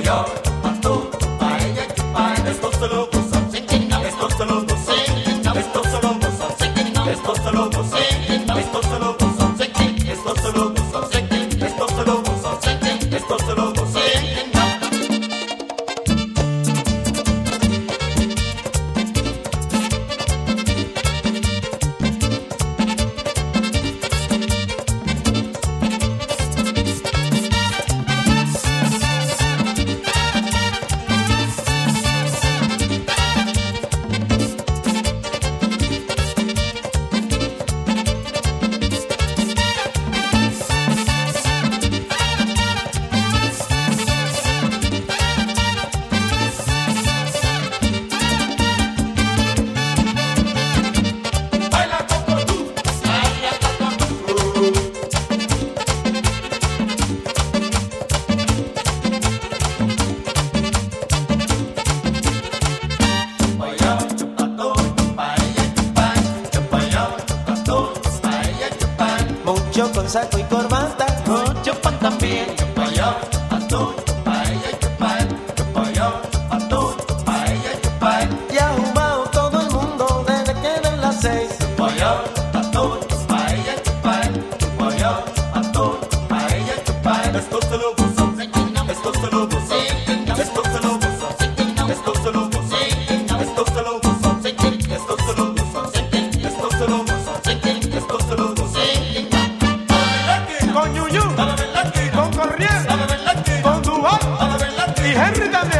Mucho con saco y corbata, mucho pan también. Chupayá, atún, paella y chupán. Chupayá, atún, paella y chupán. ya ha jugado todo el mundo desde que den las 6. Chupayá, atún, paella y chupán. Chupayá, atún, paella y chupán. Esto se lo gozan, esto se lo gozan, esto se lo gozan, esto se lo gozan, esto se lo gozan, esto se lo gozan, esto se lo gozan, esto se lo gozan. Con Yuyu, con Corriel, con Dubón y Henry también.